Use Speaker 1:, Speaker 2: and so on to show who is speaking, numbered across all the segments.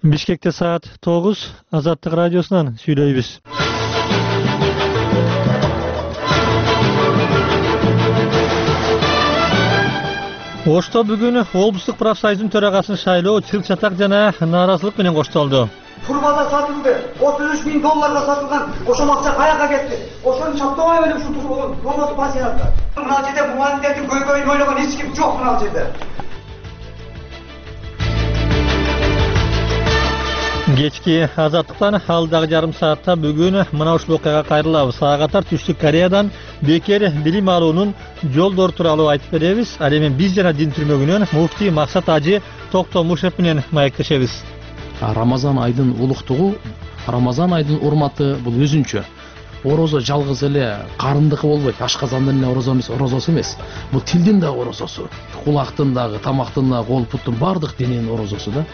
Speaker 1: Бишкекте саат 9 Азаттык радиосунан сүйлөйбүз. Ошто бүгүн облустук профсоюздун төрагасын шайлоо чыр чатак жана нааразылык менен коштолду.
Speaker 2: Турбада сатылды. $33.000 сатылган. Ошол акча каяка кетти? Ошону чаптабай эле ушул турбада пансионатта. Мына жерде мугалимдердин көйгөйүн ойлогон эч ким жок мына жерде.
Speaker 1: Кечки Азаттыктан алдагы жарым саатта бүгүн мына ушул окуяга кайрылабыз. Сагатар Түштүк Кореядан бекер билим алуунун жолдору тууралуу айтып беребиз. Ал эми биз жана дин түрмөгүнөн муфтий Максат Ажы Токтомушев менен маектешебиз.
Speaker 3: Рамазан айдын улуктугу, Рамазан айдын урматы бул өзүнчө. Орозо жалгыз эле карындыкы болбойт, ашказандын эле орозосу эмес. Бул тилдин да орозосу, кулактын дагы, тамактын да, кол буттун бардык дененин орозосу да.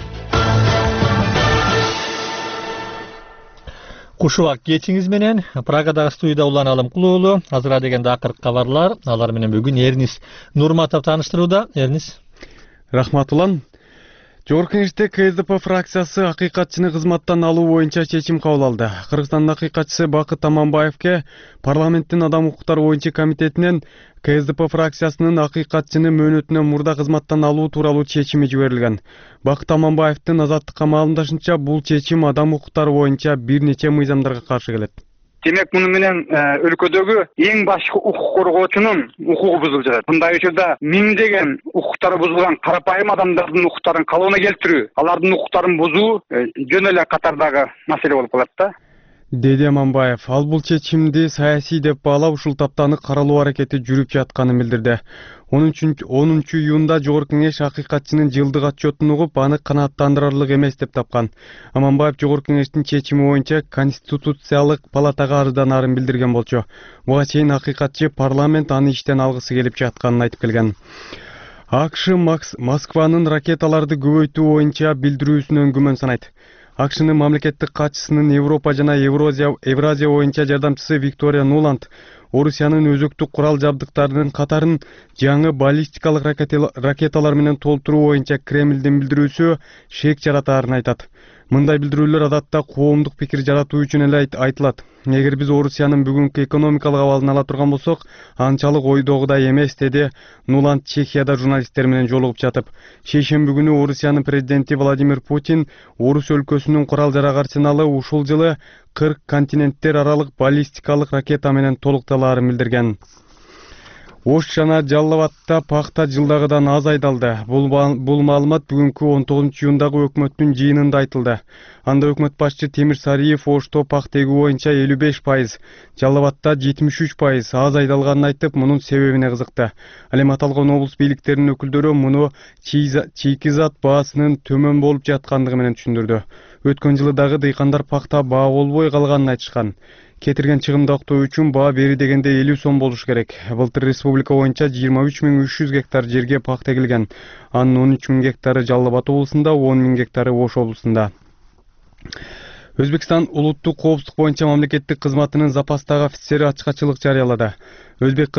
Speaker 1: Кушубак кечиңиз менен Прагадагы студияда Улан Алымкулуулу. Азыр дегенде акыркы кабарлар. Алар менен бүгүн Эрнис Нурматов тааныштырууда. Эрнис.
Speaker 4: Рахмат Улан. Жогорку Кеңеште КСДП фракциясы акыйкатчыны кызматтан алуу боюнча чечим кабыл алды. Кыргызстандын акыйкатчысы Бакыт Аманбаевке парламенттин адам укуктары боюнча комитетинен КСДП фракциясынын акыйкатчыны мөөнөтүнөн мурда кызматтан алуу тууралуу чечими жиберилген. Бакыт Аманбаевдин Азаттыкка маалымдашынча, бул чечим адам укуктары боюнча бир нече мыйзамдарга каршы келет.
Speaker 5: Демек, муну менен өлкөдөгү эң башкы укук коргоочунун укугу бузулуп жатат. Мындай учурда миңдеген укуктары бузулган карапайым адамдардын укуктарын калыбына келтирүү, алардын укуктарын бузуу жөн эле катардагы маселе болуп калат да.
Speaker 4: Деди Аманбаев, ал бул чечимди саясий деп баалап, ушул таптаны каралуу аракети жүрүп жатканын билдирди. 10 июнда Жогорку Кеңеш акыйкатчынын жылдык отчетун угуп, аны канааттандырарлык эмес деп тапкан. Аманбаев Жогорку Кеңештин чечими боюнча Конституциялык палатага арызданарын билдирген болчу. Буга чейин акыйкатчы парламент аны иштен алгысы келип жатканын айтып келген. АКШ Москванын ракеталарды көбөйтүү боюнча билдирүүсүнөн күмөн санайт. АКШнын мамлекеттик катчысынын Европа жана Евразия боюнча жардамчысы Виктория Нуланд Орусиянын өзөктүк курал жабдыктарынын катарын жаңы баллистикалык ракеталар менен толтуруу боюнча Кремлдин билдирүүсү шек жаратаарын айтат. Мындай билдирүүлөр адатта коомдук пикир жаратуу үчүн эле айтылат. Эгер биз Орусиянын бүгүнкү экономикалык абалын ала турган болсок, анчалык ойдогудай эмес, деди Нуланд Чехияда журналисттер менен жолугуп жатып. Шейшемби күнү Орусиянын президенти Владимир Путин Орус өлкөсүнүн курал жарак арсеналы ушул жылы 40 континенттер аралык баллистикалык ракета менен толукталаарын билдирген. Ош жана Жалал Абадта пахта жылдагыдан аз айдалды. Бул маалымат бүгүнкү 19 июндагы өкмөттүн жыйынында айтылды. Анда өкмөт башчы Темир Сариев Ошто пахта эгүү боюнча 55%, Жалал Абадта 73% аз айдалганын айтып, мунун себебине кызыкты. Ал эми аталган облус бийликтеринин өкүлдөрү муну чийки баасынын төмөн болуп жаткандыгы менен түшүндүрдү. Өткөн жылы дагы дыйкандар пахта баа болбой калганын айтышкан. Кетирген чыгымды актоо үчүн баа бери дегенде 50 сом болуш керек. Былтыр республика боюнча 23.300 гектар жерге пахта экилген. Анын 13.000 гектары Жалал Абад облусунда, 10.000 гектары Ош облусунда. Өзбекстан улуттук коопсуздук боюнча мамлекеттик кызматынын запастагы офицери ачкачылык жарыялады. Өзбек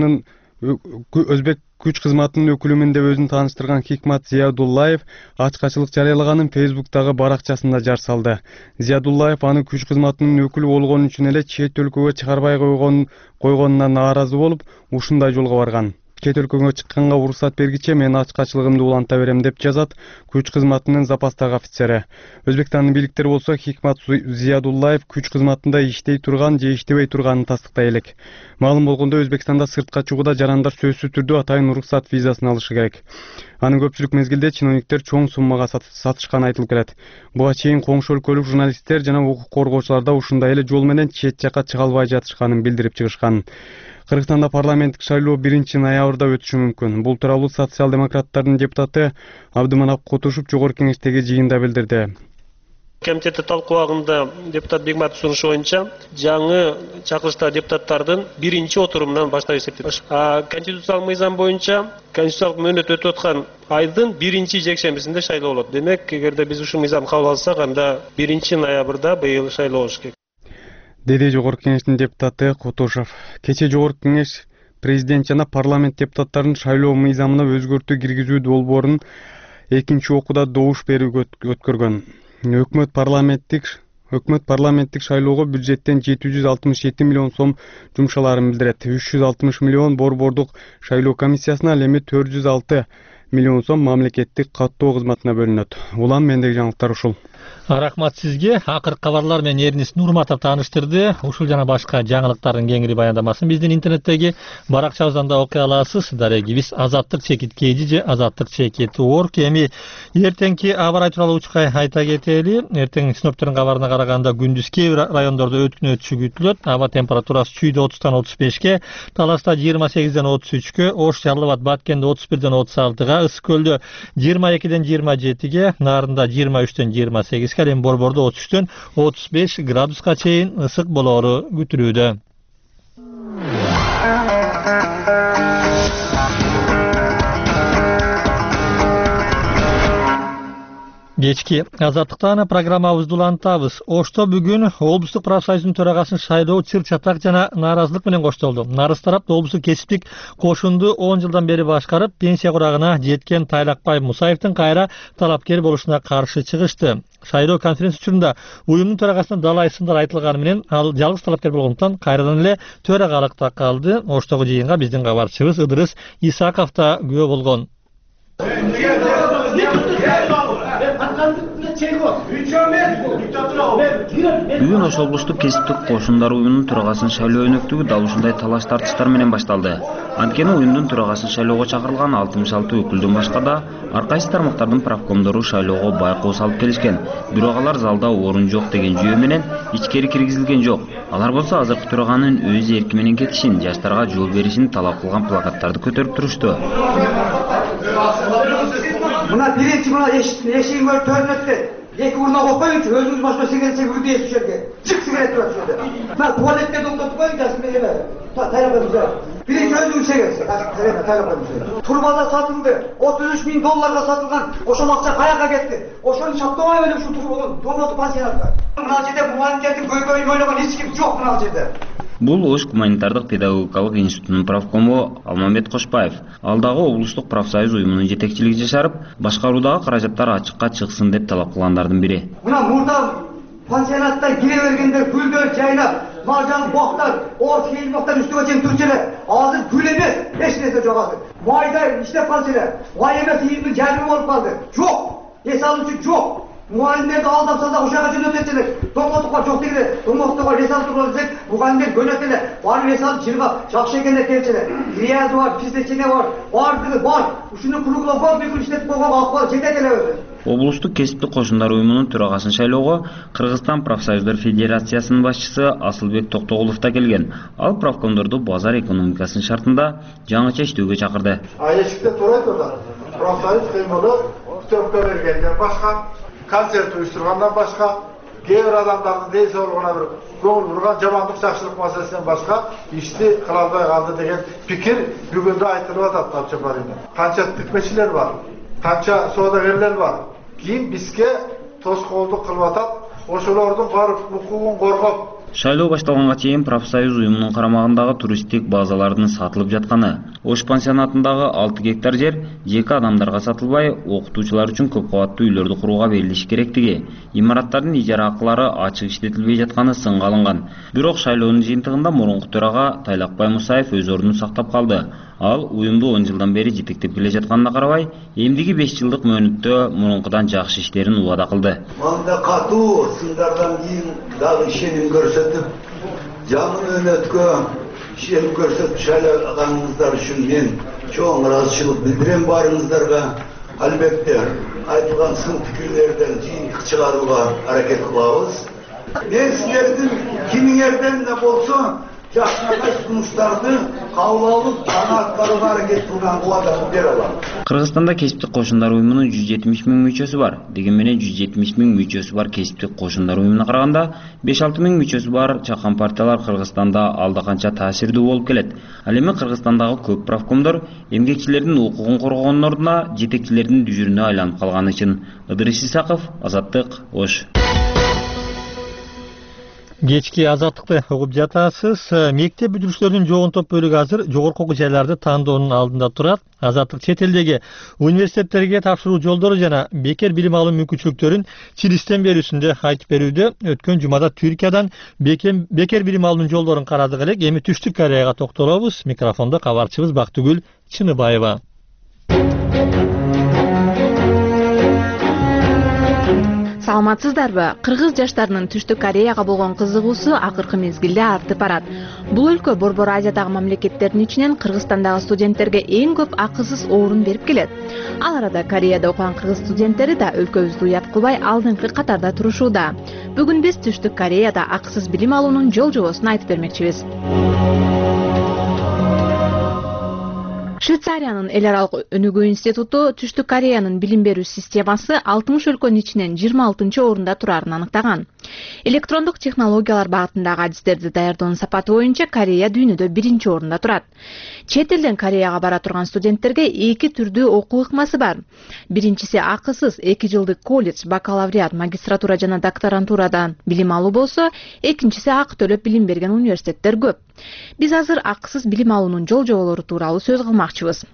Speaker 4: күч кызматынын өкүлүмүн деп өзүн тааныштырган Хикмат Зиядуллаев ачкачылык жарыялаганын Фейсбуктагы баракчасында жар салды. Зиядуллаев аны күч кызматынын өкүлү болгон үчүн эле чет өлкөгө чыгарбай койгонуна нааразы болуп, ушундай жолго барган. Чет өлкөгө чыкканга уруксат бергиче мен ачкачылыгымды уланта берем деп жазат күч кызматынын запастагы офицери. Өзбекстандын бийликтери болсо Хикмат Зиядуллаев күч кызматында иштей турган же иштебей турганын тастыктай элек. Маалым болгондой, Өзбекстанда сыртка чыгууда жарандар сөзсүз түрдө атайын уруксат визасын алышы керек. Анын көпчүлүк мезгилде чиновниктер чоң суммага сатышканы айтылып келет. Буга чейин коңшу өлкөлүк журналисттер жана укук коргоочулар да ушундай эле жол менен чет жакка чыга албай жатышканын билдирип чыгышкан. Кыргызстанда парламенттик шайлоо 1 ноябрда өтүшү мүмкүн. Бул тууралуу социал-демократтардын депутаты Абдыманап Кутушев Жогорку Кеңештеги жыйында билдирди.
Speaker 6: Комитетте талкуулагында депутат Бегматов сунушу боюнча жаңы чакырылыштагы депутаттардын 1-отурумунан баштап эсептелет. Конституциялык мыйзам боюнча конституциялык мөөнөт өтүп аткан айдын 1-жекшембисинде шайлоо болот. Демек, эгерде биз ушул мыйзамды кабыл алсак, анда 1 ноябрда быйыл шайлоо болуш керек.
Speaker 4: Деди Жогорку Кеңештин депутаты Кутушев. Кече Жогорку Кеңеш президент жана парламент депутаттарынын шайлоо мыйзамына өзгөртүү киргизүү долбоорун экинчи окууда добуш берүүгө өткөргөн. Өкмөт парламенттик шайлоого бюджеттен 767 миллион сом жумшаларын билдирет. 360 миллион борбордук шайлоо комиссиясына, ал эми 406 миллион сом мамлекеттик каттоо кызматына бөлүнөт. Улан мендеги жаңылыктар ушул.
Speaker 1: Рахмат сизге. Акыркы кабарлар менен Эрнис Нурматов тааныштырды. Ушул жана башка жаңылыктардын кеңири баяндамасын биздин интернеттеги баракчабыздан да окуй аласыз. Дарегибиз Азаттык чекит.kg же azattık.org. Эми эртеңки аба ырайы тууралуу учкай айта кетели. Эртең синоптиктердин кабарына караганда күндүз кээ бир райондордо өткүн өтүшү күтүлөт. Аба температурасы Чүйдө 30-тан 35ке, Таласта 28-ден 33кө, Ош, Жалал-Абад, Баткенде 31-ден 36га, Ысык Көлдө 22-ден 27ге, Нарында 23-ден 28ге, эми Борбордо 33-ден 35 градуска чейин ысык болоору күтүлүүдө. Кечки Азаттыктан программабызды улантабыз. Ошто бүгүн облустук профсоюздун төрагасын шайлоо чыр-чатак жана нааразылык менен коштолду. Нарыз тарап облустук кесиптик кошунду 10 жылдан бери башкарып, пенсия курагына жеткен Тайлакбай Мусаевдин кайра талапкер болушуна каршы чыгышты. Шайлоо конференция учурунда уюмдун төрагасына далай сындар айтылганы менен ал жалгыз талапкер болгондуктан кайрадан эле төрагалыкта калды. Оштогу жыйынга биздин кабарчыбыз Ыдырыс Исаков да күбө болгон.
Speaker 7: Бүгүн Ош облустук кесиптик кошундар уюмунун төрагасынын шайлоо өнөктүгү дал ушундай талаш тартыштар менен башталды. Анткени уюмдун төрагасын шайлоого чакырылган 66 өкүлдөн башка да ар кайсы тармактардын правкомдору шайлоого байкоо салып келишкен. Бирок алар залда орун жок деген жүйө менен ичкери киргизилген жок. Алар болсо азыркы төраганын өз эрки менен кетишин, жаштарга жол беришин талап кылган плакаттарды көтөрүп турушту.
Speaker 2: Мына биринчи мына эшигин көрүп төрүнөттү. Эки урна койчу, өзүңүз башка сигарет чегип үрдү эсип жерге. Чык сигарет турат жерде. Мына туалетте токтотуп коюң, жасым менен. Тайлакбай. Биринчи өзүңүз чегесиз. Тайлакбай. Турбада сатылды. 33 миң долларга сатылган. Ошол акча каяка кетти? Ошону чаптабай эле ушул турбадуу пансионатка. Мына жерде мугалимдердин көйгөйүн ойлогон эч ким жок мына жерде.
Speaker 7: Бул Ош гуманитардык педагогикалык институтунун правкому Алмамбет Кошпаев. Алдагы облустук профсоюз уюмунун жетекчилиги жашарып, башкаруудагы каражаттар ачыкка чыксын деп талап кылгандардын бири.
Speaker 2: Мына мурда пансионатта кире бергендер гүлдөр жайнап, маржан боктар, орус кийин боктар үстүгө чейин турчу эле. Азыр гүл эмес, эч нерсе жок азыр. Майда иштеп калчу эле. Май эмес ийимдин жарымы болуп калды. Жок. Эс алуучу жок. Muhallimleri aldap saldak uşağa jönөтөтүлөр. Токтотуп жок дегиле, тоңоктуга ресал турган десек, мугалимдер жөнөтүлөр. Баары ресал чыргап, жакшы экенде келчелер. Грязь бар, пиздечине бар, бардыгы бар. Ушуну круглофон бүкүл иштетип койгон акыбар жетет эле өзү.
Speaker 7: Облустук кесиптик кошундар уюмунун төрагасын шайлоого Кыргызстан профсоюздар федерациясынын башчысы Асылбек Токтогулов да келген. Ал правкомдорду базар экономикасынын шартында жаңыча иштөөгө чакырды.
Speaker 8: Айчикте турат да. Профсоюз кыймылы төпкө бергенден башка, концерт уюштургандан башка, кээ бир адамдардын ден соолугуна бир көңүл бурган жамандык жакшылык маселесинен башка ишти кыла албай калды деген пикир бүгүн да айтылып атат Алчапарында. Канча тикмечилер бар, канча соодагерлер бар. Кийин бизге тоскоолдук кылып атат. Ошолордун барып укугун коргоп
Speaker 7: Шайлоо башталганга чейин профсоюз уюмунун карамагындагы туристтик базалардын сатылып жатканы, Ош пансионатындагы 6 гектар жер жеке адамдарга сатылбай, окутуучулар үчүн көп кабаттуу үйлөрдү курууга берилиши керектиги, имараттардын ижара акылары ачык иштетилбей жатканы сынга алынган. Бирок шайлоонун жыйынтыгында мурунку төрага Тайлакбай Мусаев өз ордун сактап калды. Ал уюмду 10 жылдан бери жетектеп келе жатканына карабай, эмдиги 5 жылдык мөөнөттө мурункудан жакшы иштерин убада кылды.
Speaker 9: Мында катуу сындардан кийин дагы ишеним көрсөтүп, жаңы мөөнөткө ишеним көрсөтүп шайлаганыңыздар үчүн мен чоң ыраазычылык билдирем барыңыздарга. Албетте айтылган сын пикирлерден жыйынтык чыгарууга аракет кылабыз. Мен силердин кимиңерден да болсо жакшынакай сунуштарды кабыл алып, аны аткарууга аракет кылган убадамды бере алам.
Speaker 7: Кыргызстанда кесиптик кошундар уюмунун 170 миң мүчөсү бар. Деген менен 170 миң мүчөсү бар кесиптик кошундар уюмуна караганда 5-6 миң мүчөсү бар чакан партиялар Кыргызстанда алда канча таасирдүү болуп келет. Ал эми Кыргызстандагы көп правкомдор эмгекчилердин укугун коргоонун ордуна жетекчилердин дүжүрүнө айланып калганы үчүн. Ыдырыс Исаков, Азаттык, Ош.
Speaker 1: Кечки азаттыкты угуп жатасыз. Мектеп бүтүрүүчүлөрүнүн жогонтоп бөлүгү азыр жогорку окуу жайларды тандоонун алдында турат. Азаттык чет элдеги университеттерге тапшыруу жолдору жана бекер билим алуу мүмкүнчүлүктөрүн чилистен берүүсүндө айтып берүүдө. Өткөн жумада Түркиядан бекер билим алуунун жолдорун карадык элек. Эми Түштүк Кореяга токтолобуз. Микрофондо кабарчыбыз Бактыгүл Чыныбаева.
Speaker 10: Саламатсыздарбы? Кыргыз жаштарынын Түштүк Кореяга болгон кызыгуусу акыркы мезгилде артып барат. Бул өлкө Борбор Азиядагы мамлекеттердин ичинен Кыргызстандагы студенттерге эң көп акысыз орун берип келет. Ал арада Кореяда окуган кыргыз студенттери да өлкөбүздү уят кылбай алдыңкы катарда турушууда. Бүгүн биз Түштүк Кореяда акысыз билим алуунун жол-жобосун айтып бермекчибиз. Швейцариянын эл аралык өнүгүү институту Түштүк Кореянын билим берүү системасы 60 өлкөнүн ичинен 26-орунда турарын аныктаган. Электрондук технологиялар багытындагы адистерди даярдоонун сапаты боюнча Корея дүйнөдө 1-орунда турат. Чет элден Кореяга бара турган студенттерге эки түрдүү окуу ыкмасы бар. Биринчиси акысыз 2 жылдык колледж, бакалавриат, магистратура жана докторантурадан билим алуу болсо, экинчиси акы төлөп билим берген университеттер көп. Биз азыр акысыз билим алуунун жол-жоболору тууралуу сөз кылмакчыбыз.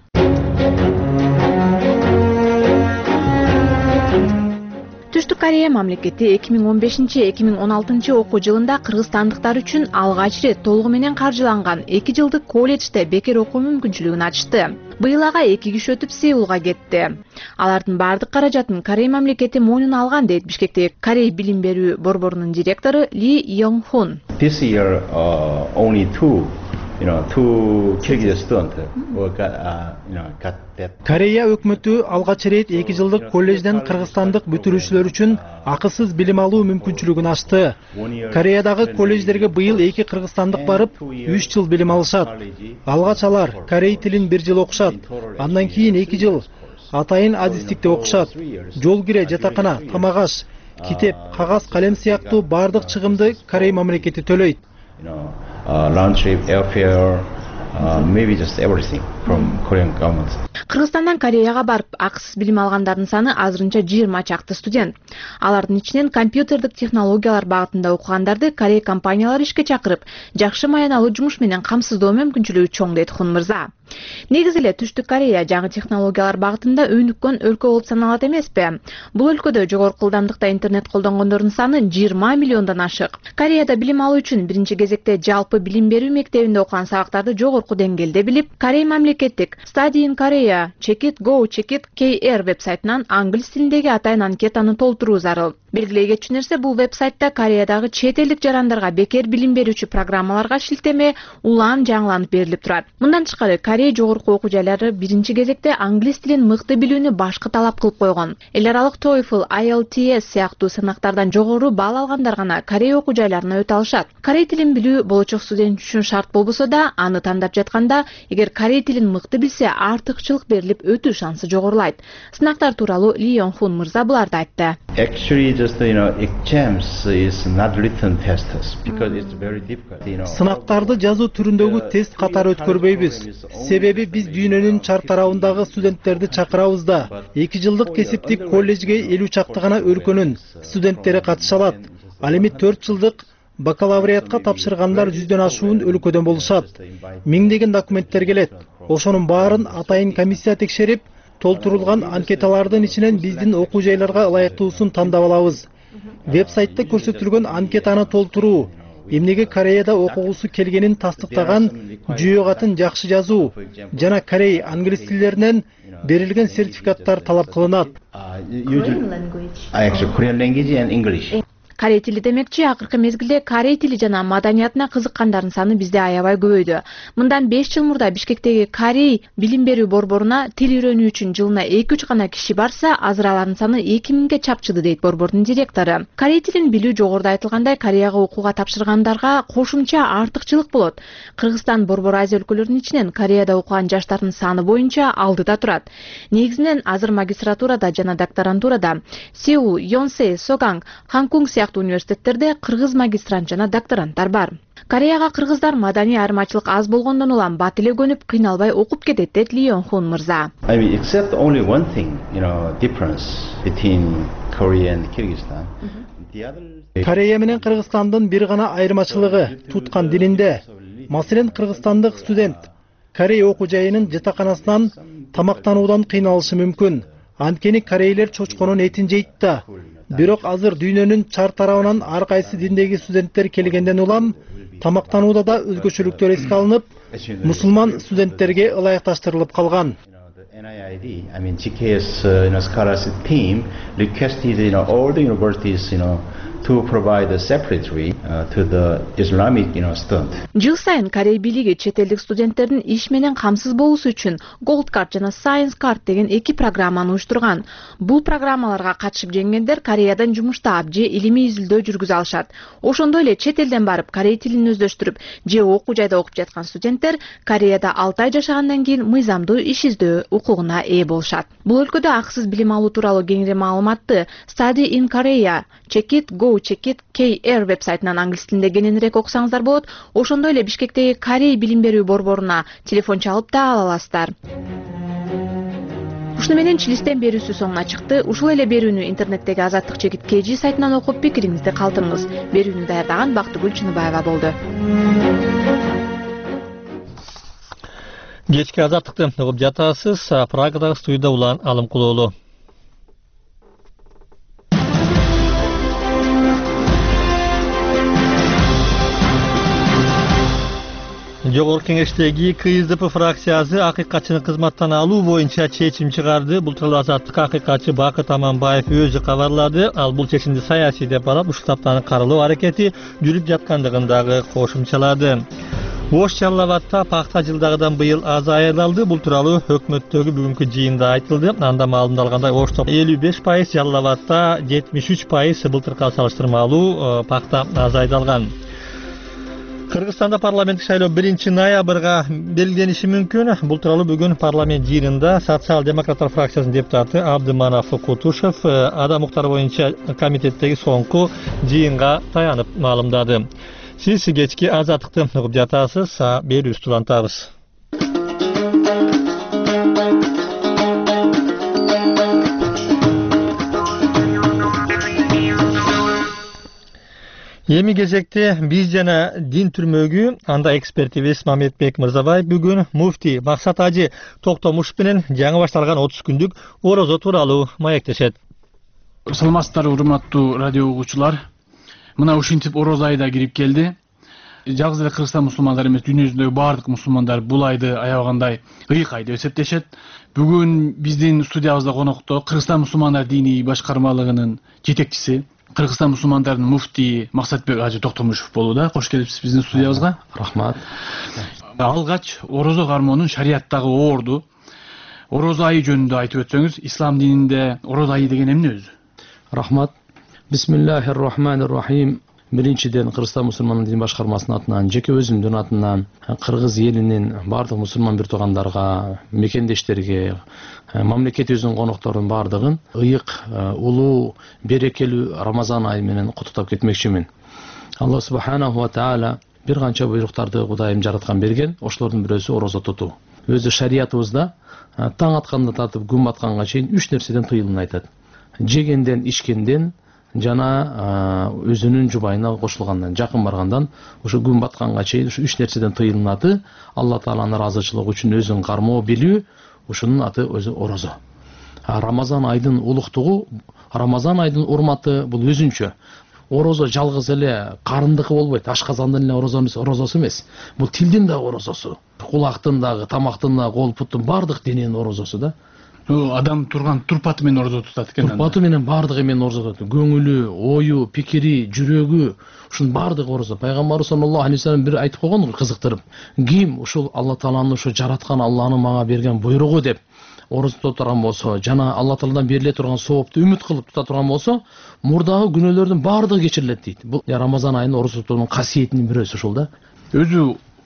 Speaker 10: Түштүк Корея мамлекети 2015-2016 окуу жылында кыргызстандыктар үчүн алгач рет толугу менен каржыланган 2 жылдык колледжде бекер окуу мүмкүнчүлүгүн ачты. Быйыл ага 2 киши өтүп Сеулга кетти. Алардын бардык каражатын Корея мамлекети мойнуна алган дейт Бишкектеги Корея билим берүү борборунун директору Ли Йонг-хун.
Speaker 11: This year only two Kyrgyz students got that.
Speaker 12: Корея өкмөтү алгач ирет 2 жылдык колледжден кыргызстандык бүтүрүүчүлөр үчүн акысыз билим алуу мүмкүнчүлүгүн ачты. Кореядагы колледждерге быйыл 2 кыргызстандык барып 3 жыл билим алышат. Алгач алар корей тилин 1 жыл окушат. Андан кийин 2 жыл атайын адистикте окушат. Жол кире, жатакана, тамак аш, китеп, кагаз, калем сыяктуу бардык чыгымды Корея мамлекети төлөйт.
Speaker 11: Round trip, airfare, maybe just everything from Korean government.
Speaker 10: Кыргызстандан Кореяга барып акысыз билим алгандардын саны азырынча 20 чакты студент. Алардын ичинен компьютердик технологиялар багытында окугандарды Корея компаниялары ишке чакырып, жакшы маяналуу жумуш менен камсыздоо мүмкүнчүлүгү чоң дейт Хун мырза. Негизи эле Түштүк Корея жаңы технологиялар багытында өнүккөн өлкө болуп саналат эмеспи? Бул өлкөдө жогорку ылдамдыкта интернет колдонгондордун саны 20 миллиондон ашык. Кореяда билим алуу үчүн биринчи кезекте жалпы билим берүү мектебинде окуган сабактарды жогорку деңгээлде билип, Корея мамлекеттик Study in Korea, Check it, Go, Check it, KR вебсайтынан англис тилиндеги атайын анкетаны толтуруу зарыл. Белгилей кетчү нерсе, бул вебсайтта Кореядагы чет элдик жарандарга бекер билим берүүчү программаларга шилтеме улам жаңыланып берилип турат. Мындан тышкары Корея жогорку окуу жайлары биринчи кезекте англис тилин мыкты билүүнү башкы талап кылып койгон. Эл аралык TOEFL, IELTS сыяктуу сынактардан жогору балл алгандар гана Корея окуу жайларына өтө алышат. Корей тилин билүү болочок студент үчүн шарт болбосо да, аны тандап жатканда, эгер корей тилин мыкты билсе, артыкчылык берилип өтүү шансы жогорулайт. Сынактар тууралуу Ли Йонг-хун мырза буларды айтты.
Speaker 11: Actually, just exams is not written tests because it's very difficult.
Speaker 12: Сынактарды жазуу түрүндөгү тест катары өткөрбөйбүз. Себеби биз дүйнөнүн чар тарабындагы студенттерди чакырабыз да. 2 жылдык кесиптик колледжге 50 чакты гана өлкөнүн студенттери катыша алат. Ал эми 4 жылдык бакалавриатка тапшыргандар 100дөн ашуун өлкөдөн болушат. Миңдеген документтер келет. Ошонун баарын атайын комиссия текшерип, толтурулган анкеталардын ичинен биздин окуу жайларга ылайыктуусун тандап алабыз. Вебсайтта көрсөтүлгөн анкетаны толтуруу, эмнеге Кореяда окугусу келгенин тастыктаган жүйөгатын жакшы жазуу жана корей англис тилдеринен берилген сертификаттар талап кылынат.
Speaker 11: Korean language and English.
Speaker 10: Корей тили демекчи, акыркы мезгилде корей тили жана маданиятына кызыккандардын саны бизде аябай көбөйдү. Мындан 5 жыл мурда Бишкектеги Корей билим берүү борборуна тил үйрөнүү үчүн жылына 2-3 гана киши барса, азыр алардын саны 2000ге чапчыды дейт борбордун директору. Корей тилин билүү жогоруда айтылгандай Кореяга окууга тапшыргандарга кошумча артыкчылык болот. Кыргызстан Борбор Азия өлкөлөрүнүн ичинен Кореяда окуган жаштардын саны боюнча алдыда турат. Негизинен азыр магистратурада жана докторантурада Сеул, Йонсе, Соганг, Ханкунг университеттерде кыргыз магистрант жана докторанттар бар. Кореяга кыргыздар маданий айырмачылык аз болгондон улам бат эле көнүп, кыйналбай окуп кетет, дейт Ли Йон Хун мырза.
Speaker 11: I mean, except only one thing, difference between Korea and Kyrgyzstan. The other...
Speaker 12: Корея менен Кыргызстандын бир гана айырмачылыгы туткан дилинде. Маселен, кыргызстандык студент Корея окуу жайынын жатаканасынан тамактануудан кыйналышы мүмкүн. Анткени корейлер чочконун этин жейт да. Бирок азыр дүйнөнүн чар тарабынан ар кайсы диндеги студенттер келгенден улам тамактанууда да өзгөчөлүктөр эске алынып, мусулман студенттерге ылайыкташтырылып калган.
Speaker 11: NIID, I mean GKS scholarship team requested all the universities to provide a separately to the Islamic student.
Speaker 10: Жыл сайын Корей бийлиги чет элдик студенттердин иш менен камсыз болуусу үчүн Gold Card жана Science Card деген эки программаны уюштурган. Бул программаларга катышып жеңгендер Кореядан жумуштап же илимий изилдөө жүргүзө алышат. Ошондой эле чет элден барып корей тилин өздөштүрүп же окуу жайда окуп жаткан студенттер Кореяда 6 ай жашагандан кийин мыйзамдуу иш издөө укугуна ээ болушат. Бул өлкөдө акысыз билим алуу тууралуу кеңири маалыматты Study in Korea, Check it, Go Check it KR вебсайтынан англис тилинде кененирээк окусаңыздар болот. Ошондой эле Бишкектеги Корей билим берүү борборуна телефон чалып да ала аласыздар. Ушуну менен Чилистен берүүсү соңуна чыкты. Ушул эле берүүнү интернеттеги Азаттык Чекит KG сайтынан окуп пикириңизди калтырыңыз. Берүүнү даярдаган Бактыгүл Чыныбаева болду.
Speaker 1: Кечки Азаттыкты угуп жатасыз. Прагадагы студияда Улан Алымкулоолу. Жогорку кеңештеги КСДП фракциясы акыйкатчыны кызматтан алуу боюнча чечим чыгарды. Бул тууралуу Азаттык акыйкатчы Бакыт Аманбаев өзү кабарлады. Ал бул чечимди саясий деп атап, ушул таптаны каралоо аракети жүрүп жаткандыгын дагы кошумчалады. Ош Жалал Абадта пахта жылдагыдан быйыл аз айырылды. Бул тууралуу өкмөттөгү бүгүнкү жыйында айтылды. Анда маалымдалгандай Ошто 55%, Жалал Абадта 73% былтыркы салыштырмалуу пахта азайдалган. Кыргызстанда парламенттик шайлоо 1-ноябрга белгилениши мүмкүн. Бул тууралуу бүгүн парламент жыйынында социал-демократтар фракциясынын депутаты Абдыманов Кутушев адам укуктары боюнча комитеттеги соңку жыйынга таянып маалымдады. Сиз кечки Азаттыкты угуп жатасыз. Берүүбүздү улантабыз. Эми кезекте биз жана дин түрмөгү анда экспертибиз Мамедбек Мырзабаев бүгүн муфти Максат Ажы Токтомушев менен жаңы башталган 30 күндүк орозо тууралуу маектешет.
Speaker 3: Саламатсыздар, урматтуу радио угуучулар. Мына ушинтип орозо айда кирип келди. Жалгыз эле Кыргызстан мусулмандары эмес, дүйнө жүзүндөгү баардык мусулмандар бул айды аябагандай ыйык ай деп эсептешет. Бүгүн биздин студиябызда конокто Кыргызстан мусулмандар диний башкармалыгынын жетекчиси, Кыргызстан мусулмандарынын муфтии Максатбек Ажы Токтомушев болууда. Кош келипсиз биздин студиябызга.
Speaker 13: Рахмат.
Speaker 3: Алгач орозо кармоонун шарияттагы орду, орозо айы жөнүндө айтып өтсөңүз, ислам дининде орозо айы деген эмне өзү?
Speaker 13: Рахмат. Бисмиллахир-рахманир-рахим. Биринчиден Кыргызстан мусулман дин башкармасынын атынан, жеке өзүмдүн атынан кыргыз элинин бардык мусулман бир туугандарга, мекендештерге, мамлекетибиздин конокторунун бардыгын ыйык, улуу, берекелүү Рамазан айы менен куттуктап кетмекчимин. Аллах субханаху ва таала бир канча буйруктарды Кудайым жараткан берген, ошолордун бирөөсү орозо тутуу. Өзү шариятыбызда таң аткандан тартып күн батканга чейин 3 нерседен тыйылууну айтат. Жегенден, ичкенден жана өзүнүн жубайына кошулгандан, жакын баргандан ушу күн батканга чейин ушу 3 нерседен тыйылынаты. Алла тааланын ыраазычылыгы үчүн өзүн кармоо билүү, ушунун аты өзү орозо. Рамазан айдын улуктугу, Рамазан айдын урматы бул өзүнчө. Орозо жалгыз эле карындыкы болбойт, ашказандын эле орозосу эмес. Бул тилдин да орозосу, кулактын дагы, тамактын да, кол буттун бардык дененин орозосу да.
Speaker 3: Адам турган турпаты менен орозо тутат экен.
Speaker 13: Турпаты менен бардыгы менен орозо тутат. Көңүлү, ою, пикири, жүрөгү, ушунун бардыгы орозо. Пайгамбар саллаллаху алейхи вассалам бир айтып койгон кызыктырып. Ким ушул Алла тааланын ушу жараткан Алланын мага берген буйругу деп орозо тута турган болсо, жана Алла тааладан бериле турган соопту үмүт кылып тута турган болсо, мурдагы күнөөлөрдүн бардыгы кечирилет дейт. Бул Рамазан айынын орозо тутуунун касиетинин бирөөсү ушул да.
Speaker 3: Өзү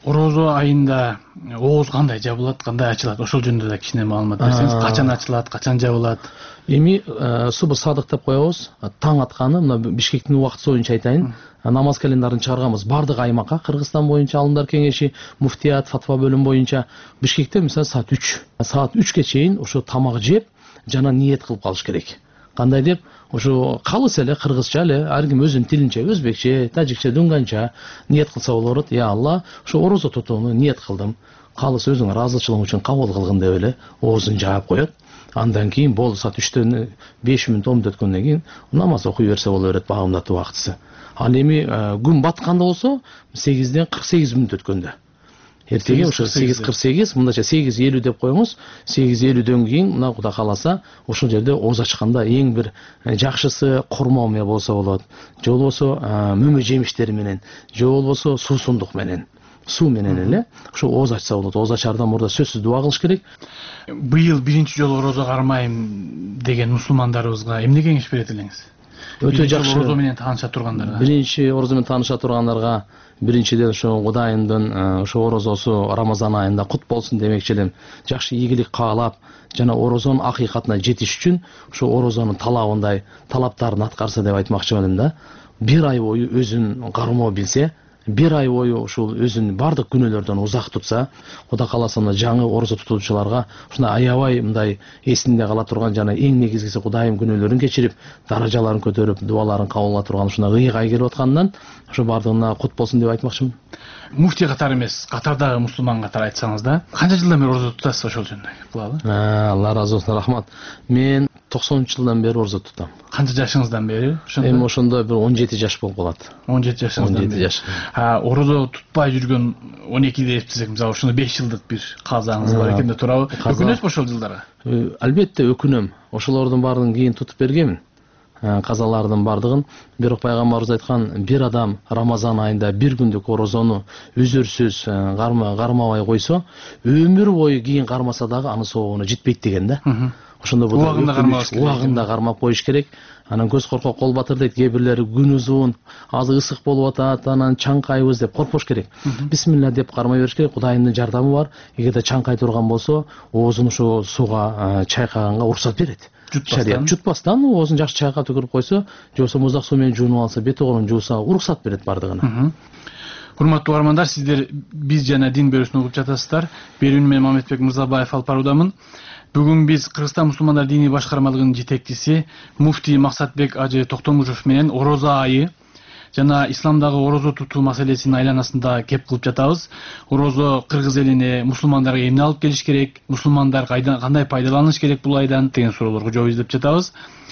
Speaker 14: орозо айында ооз кандай жабылат, кандай ачылат? Ошол жөнүндө да кичине маалымат берсеңиз. Качан ачылат, качан жабылат?
Speaker 13: Эми субу садык деп коебуз. Таң атканы мына Бишкектин убактысы боюнча айтайын. Намаз календарын чыгарганбыз бардык аймакка. Кыргызстан боюнча Алымдар кеңеши, муфтият, фатва бөлүм боюнча Бишкекте мисалы саат 3. Саат 3ке чейин ошо тамак жеп, жана ниет кылып калыш керек. Кандай деп, ошо калыс эле кыргызча эле, ар ким өзүнүн тилинче, өзбекче, тажикче, дүнганча ниет кылса болот. Я Алла, ошо орозо тутууну ниет кылдым. Калыс өзүң ыраазычылыгың үчүн кабыл кылгын деп эле оозун жаап коет. Андан кийин болду саат 3төн 5 мүнөт 10 мүнөт өткөндөн кийин намаз окуй берсе боло берет багымдатуу убактысы. Ал эми күн батканда болсо 8ден 48 мүнөт өткөндө. Эртеге ошо 8:48, мындача 8:50 деп коюңуз. 8:50дөн кийин мына Кудай кааласа ошол жерде ооз ачканда эң бир жакшысы курма мыя болсо болот. Же болбосо мөмө жемиштери менен, же болбосо суусундук менен. Суу менен эле ошо ооз ачса болот. Ооз ачаардан мурда сөзсүз дуа кылыш керек.
Speaker 14: Быйыл биринчи жолу орозо кармайм деген мусулмандарыбызга эмне кеңеш берет элеңиз?
Speaker 13: Өтө жакшы.
Speaker 14: Орозо менен тааныша тургандарга.
Speaker 13: Биринчи орозо менен тааныша тургандарга биринчиден ошо Кудайымдын ошо орозосу Рамазан айында кут болсун демекчи элем. Жакшы ийгилик каалап, жана орозонун акыйкатына жетиш үчүн ошо орозонун талабындай талаптарын аткарса деп айтмакчы элем да. Бир ай бою өзүн кармоо билсе, бир ай бою ушул өзүн бардык күнөөлөрдөн узак тутса, Кудай кааласа жаңы орозо тутуучуларга ушундай аябай мындай эсинде кала турган жана эң негизгиси Кудайым күнөөлөрүн кечирип, даражаларын көтөрүп, дуаларын кабыл ала турган ушундай ый ай келип аткандан ошо бардыгына кут болсун деп айтмакчымын.
Speaker 14: Муфти катары эмес, катардагы мусулман катары айтсаңыз да, канча жылдан бери орозо тутасыз ошол жөнүндө кылалы?
Speaker 13: Алла разы болсун, рахмат. Мен 90-жылдан бери орозо тутам.
Speaker 14: Канча жашыңыздан бери?
Speaker 13: Эми ошондо бир 17 жаш болуп калат.
Speaker 14: 17 жашыңыздан бери.
Speaker 13: 17 жаш.
Speaker 14: Орозо тутпай жүргөн 12де эсептесек, мисалы ошондо 5 жылдык бир казаңыз бар экен деп туурабы? Өкүнөсүзбү ошол жылдарга?
Speaker 13: Албетте өкүнөм. Ошолордун баардыгын кийин тутуп бергенмин. Казалардын бардыгын. Бирок пайгамбарыбыз айткан, бир адам Рамазан айында бир күндүк орозону үзүрсүз кармабай койсо, өмүр бою кийин кармаса дагы анын соогуна жетпейт деген да. Ошондо бул убагында кармап коюш керек. Анан көз коркок кол батыр дейт, кээ бирлери күн узун, азыр ысык болуп атат, анан чаңкайбыз деп коркпош керек. Бисмилла деп кармай бериш керек. Кудайымдын жардамы бар. Эгерде чаңкай турган болсо, оозун ошо сууга чайкаганга уруксат берет. Жутпастан оозун жакшы чайкап түкүрүп койсо, же болбосо муздак суу менен жуунуп алса, бет огонун жууса уруксат берет бардыгына.
Speaker 14: Урматтуу угармандар, сиздер биз жана дин берүүсүн угуп жатасыздар. Берүүнү мен Мамедбек Мырзабаев алып баруудамын. Бүгүн биз Кыргызстан мусулмандар диний башкармалыгынын жетекчиси Муфти Максатбек Ажы Токтомушев менен орозо айы жана исламдагы орозо тутуу маселесинин айланасында кеп кылып жатабыз. Орозо кыргыз элине, мусулмандарга эмне алып келиш керек, мусулмандар кандай пайдаланыш керек бул айдан деген суроолорго жооп издеп жатабыз.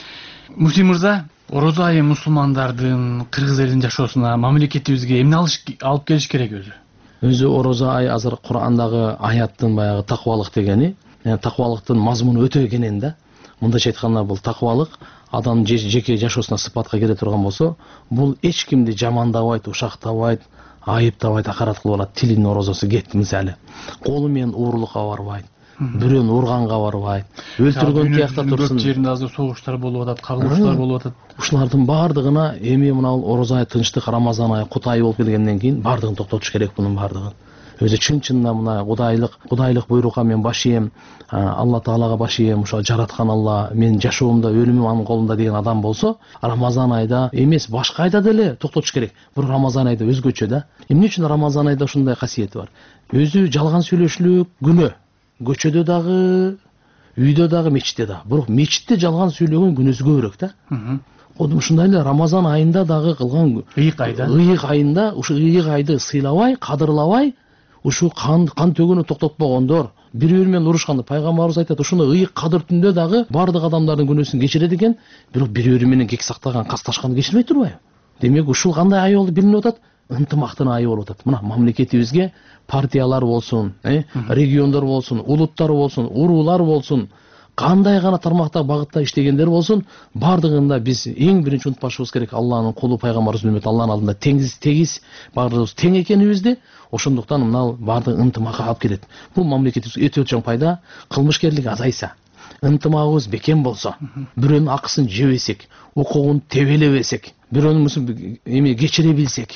Speaker 14: Муфти мырза, орозо айы мусулмандардын кыргыз элинин жашоосуна, мамлекетибизге эмне алып келиш керек өзү?
Speaker 13: Өзү орозо ай азыр Кур'андагы аяттын баягы таквалык дегени, таквалыктын мазмуну өтө кенен да. Мындайча айтканда бул таквалык адамдын жеке жашоосуна сыпатка кире турган болсо, бул эч кимди жамандабайт, ушактабайт, айыптабайт, акарат кылып алат. Тилинин орозосу кетти мисалы. Колу менен уурулукка барбайт, бирөөнү урганга барбайт, өлтүргөн тиякта турсун.
Speaker 14: Көп жеринде азыр согуштар болуп атат, кагылыштар болуп атат.
Speaker 13: Ушулардын бардыгына эми мына орозо ай, тынчтык, Рамазан айы, кут айы болуп келгенден кийин бардыгын токтотуш керек бунун бардыгын. Өзү чын-чынына мына Кудайлык буйрукка мен баш ийем, Алла Таалага баш ийем, ошо жараткан Алла менин жашоомдо, өлүмүм анын колунда деген адам болсо, Рамазан айда эмес, башка айда деле токтотуш керек. Бирок Рамазан айда өзгөчө да. Эмне үчүн Рамазан айда ушундай касиети бар? Өзү жалган сүйлөшүлүк күнөө. Көчөдө дагы, үйдө дагы, мечитте дагы. Бирок мечитте жалган сүйлөгөн күнөөсү көбүрөөк да. Ошондой эле Рамазан айында дагы кылган
Speaker 14: ыйык
Speaker 13: айында ушу ыйык айды сыйлабай, кадырлабай, ушу кан төгүүнү токтотпогондор, бири-бири менен урушканда пайгамбарыбыз айтат, ушуну ыйык кадыр түндө дагы бардык адамдардын күнөөсүн кечирет экен, бирок бири-бири менен кек сактаган, касташканды кечирбей турбайбы? Демек ушул кандай ай болуп билинип атат? Ынтымактын айы болуп атат. Мына мамлекетибизге партиялар болсун, региондор болсун, улуттар болсун, уруулар болсун, кандай гана тармакта багытта иштегендер болсун, бардыгында биз эң биринчи унутпашыбыз керек, Алланын кулу пайгамбарыбыздын үммөтү, Алланын алдында тегиз бардыгыбыз тең экенибизди. Ошондуктан мына бардык ынтымакка алып келет. Бул мамлекетибизге өтө чоң пайда. Кылмышкерлик азайса, ынтымагыбыз бекем болсо, бирөөнүн акысын жебесек, укугун тебелебесек, бирөөнүн кечире билсек,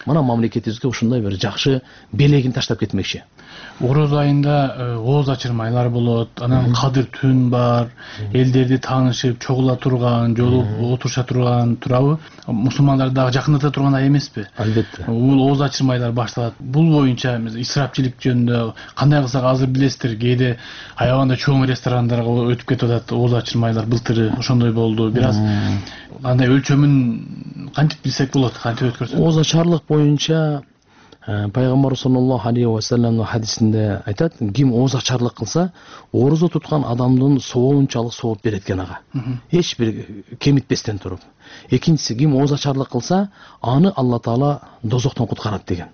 Speaker 13: мына мамлекетибизге ушундай бир жакшы белегин таштап кетмекчи.
Speaker 14: Ороз айында ооз ачырмайлар болот, анан кадыр түн бар, элдерди таанышып, чогула турган, жолуп отуруша турган турабы? Мусулмандарды дагы жакындата турган ай эмеспи?
Speaker 13: Албетте.
Speaker 14: Бул ооз ачырмайлар башталат. Бул боюнча исрапчылык жөнүндө кандай кылсак азыр билесиздер, кээде аябаганда чоң ресторандарга өтүп кетип атат ооз ачырмайлар. Былтыры ошондой болду. Бир аз андай өлчөмүн кантип билсек болот, кантип өткөрсөк?
Speaker 13: Ооз ачарлык боюнча Пайгамбар саллаллаху алейхи ва саллям хадисинде айтат, ким ооз ачарлык кылса, орозо туткан адамдын сообунчалык сооп берет экен ага. Эч бир кемитпестен туруп. Экинчиси, ким ооз ачарлык кылса, аны Алла Таала дозоктон куткарат деген.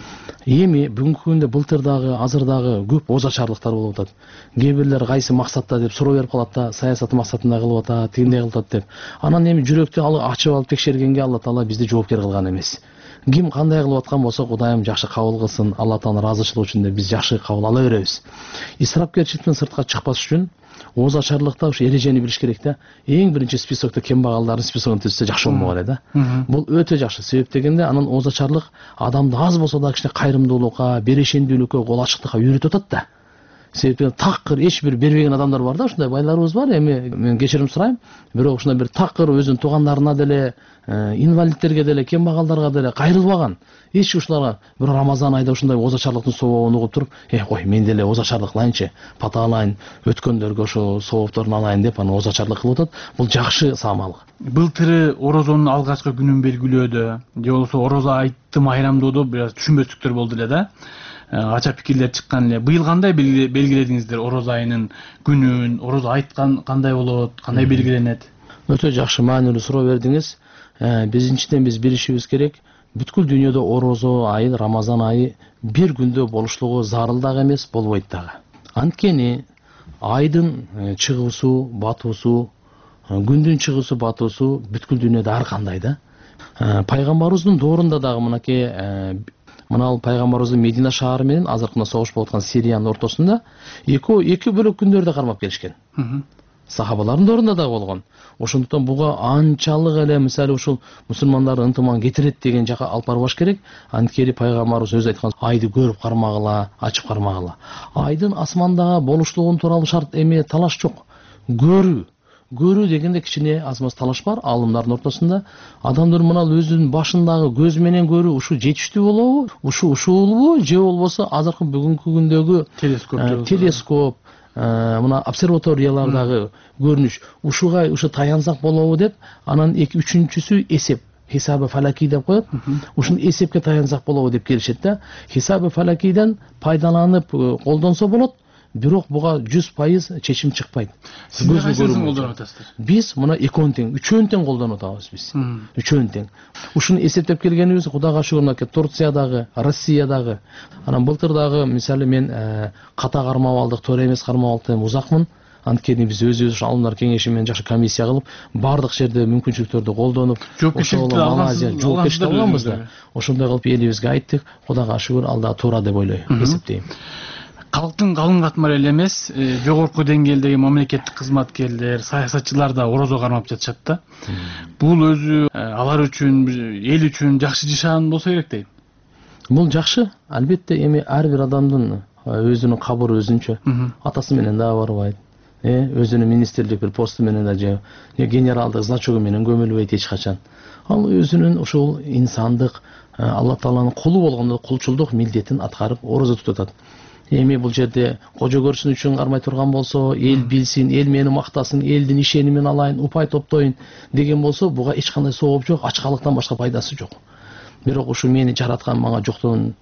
Speaker 13: Эми бүгүнкү күндө былтырдагы, азырдагы көп ооз ачарлыктар болуп атат. Кээ бирлер кайсы максатта деп суроо берип калат да, саясат максатында кылып атат, тигиндей кылып атат деп. Анан эми жүрөктү ачып алып текшергенге Алла Таала бизди жоопкер кылган эмес. Ким кандай кылып аткан болсо, Кудайым жакшы кабыл кылсын, Алла Тааланын ыраазычылыгы үчүн биз жакшы кабыл ала беребиз. Исрапкерчиликтен сыртка чыкпаш үчүн ооз ачарлыкта ушу эрежени билиш керек да. Эң биринчи списокто кембагалдардын списогун түзсө жакшы болмок эле да. Бул өтө жакшы. Себеп дегенде анан ооз ачарлык адамды аз болсо да кичине кайрымдуулукка, берешендүүлүккө, кол ачыктыкка үйрөтүп атат да. Себеп такыр эч бир бербеген адамдар бар да, ушундай байларыбыз бар. Эми мен кечирим сурайм, бирок ушундай бир такыр өзүнүн туугандарына деле, инвалидтерге деле, кембагалдарга деле кайрылбаган. Эч ушуларга бир Рамазан айда ушундай ооз ачарлыктын сообун угуп туруп, кой мен деле ооз ачарлык кылайынчы, патаалайын, өткөндөргө ошо соопторун алайын деп аны ооз ачарлык кылып атат. Бул жакшы самалык.
Speaker 14: Былтыры орозонун алгачкы күнүн белгилөөдө, же болбосо орозо айтты майрамдоодо бир аз түшүнбөстүктөр болду эле да. Ача пикирлер чыккан эле. Быйыл кандай белгиледиңиздер ороз айынын күнүн, ороз айткан кандай болот, кандай белгиленет?
Speaker 13: Өтө жакшы, маанилүү суроо бердиңиз. Биринчиден биз билишибиз керек, бүткүл дүйнөдө орозо айы, Рамазан айы бир күндө болушлугу зарыл дагы эмес, болбойт дагы. Анткени айдын чыгуусу, батуусу, күндүн чыгуусу, батуусу бүткүл дүйнөдө ар кандай да. Пайгамбарыбыздын доорунда дагы мынакей мына пайгамбарыбыздын Медина шаары менен азыркы согуш болуп аткан Сириянын ортосунда эки бөлөк күндөрдө кармап келишкен. Сахабалардын доорунда да болгон. Ошондуктан буга анчалык эле мисалы ушул мусулмандарды ынтымак кетирет деген жака алып барбаш керек. Анткени пайгамбарыбыз өзү айткан, айды көрүп кармагыла, ачып кармагыла. Айдын асмандагы болушлугун тууралуу шарт эме талаш жок. Көрүү дегенде кичине аз-маз талаш бар алымдардын ортосунда. Адамдар мына өзүнүн башындагы көз менен көрүү ушу жетиштүү болобу? Ушулбу же болбосо азыркы бүгүнкү күндөгү телескоп, мына обсерваториялардагы көрүнүш ушу таянсак болобу деп, анан үчүнчүсү эсеп. Хисабы фалаки деп коет. Ушун эсепке таянсак болобу деп келишет да. Хисабы фалакиден пайдаланып колдонсо болот. Бирок буга 100% чечим чыкпайт.
Speaker 14: Сиз кайсысын колдонуп атасыздар?
Speaker 13: Биз мына экөөнүн тең, үчөөнүн тең колдонуп атабыз биз. Үчөөнүн тең. Ушуну эсептеп келгенибиз Кудайга шүгүр, Турциядагы, Россиядагы, анан былтырдагы мисалы мен ката кармап алдык, туура эмес кармап алдык узакмын. Анткени биз өзүбүз алымдар кеңеши менен жакшы комиссия кылып, бардык жерде мүмкүнчүлүктөрдү колдонуп, жоопкерчиликти алганбыз да. Ошондой кылып элибизге айттык. Кудайга шүгүр, алда туура деп ойлойм, эсептейм.
Speaker 14: Калктын калың катмары эле эмес, жогорку деңгээлдеги мамлекеттик кызматкерлер, саясатчылар да орозо кармап жатышат да. Бул өзү алар үчүн, эл үчүн жакшы жашаган болсо керек дейм.
Speaker 13: Бул жакшы, албетте. Эми ар бир адамдын өзүнүн кабыры өзүнчө. Атасы менен да барбайт. Өзүнүн министрлик бир посту менен да же генералдык значогу менен көмүлбөйт эч качан. Ал өзүнүн ушул инсандык, Алла Тааланын кулу болгондо кулчулдук милдетин аткарып орозо тутуп атат. Эми бул жерде кожо көрсүн үчүн кармай турган болсо, эл билсин, эл мени мактасын, элдин ишенимин алайын, упай топтойн деген болсо, буга эч кандай сооп жок, ачкалыктан башка пайдасы жок. Бирок ушу мени жараткан, мага жоктон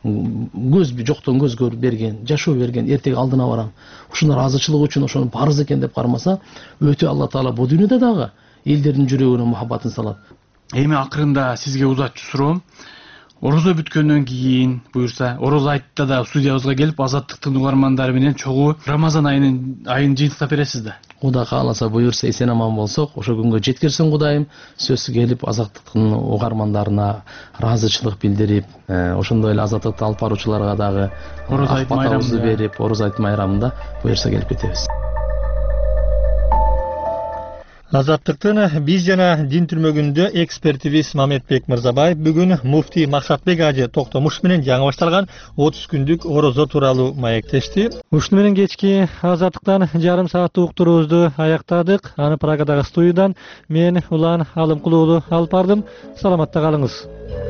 Speaker 13: көз көрүп берген, жашоо берген, эртеги алдына барам. Ушунун ыраазычылыгы үчүн ошону парыз экен деп кармаса, өтө Алла Таала бул дүйнөдө дагы элдердин жүрөгүнө мухаббатын салат.
Speaker 14: Эми акырында сизге узатчу суроом. Орозо бүткөндөн кийин, буюрса, орозо айтта да студиябызга келип, Азаттыктын угармандары менен чогуу Рамазан айын жыйынтыктап бересиз да.
Speaker 13: Кудай кааласа, буюрса, эсен аман болсок, ошо күнгө жеткирсин Кудайым. Сөзсүз келип, Азаттыктын угармандарына ыраазычылык билдирип, ошондой эле Азаттыкты алып баруучуларга дагы батабызды берип, Ороз айт майрамында буюрса келип кетебиз.
Speaker 1: Азаттыктын биз жана дин түрмөгүндө экспертибиз Мамедбек Мырзабаев бүгүн муфтий Максатбек ажы Токтомуш менен жаңы башталган 30 күндүк орозо тууралуу маектешти. Ушуну менен кечки Азаттыктан жарым сааттык уктуруубузду аяктадык. Аны Прагадагы студиядан мен Улан Алымкулуулу алып бардым. Саламатта калыңыз.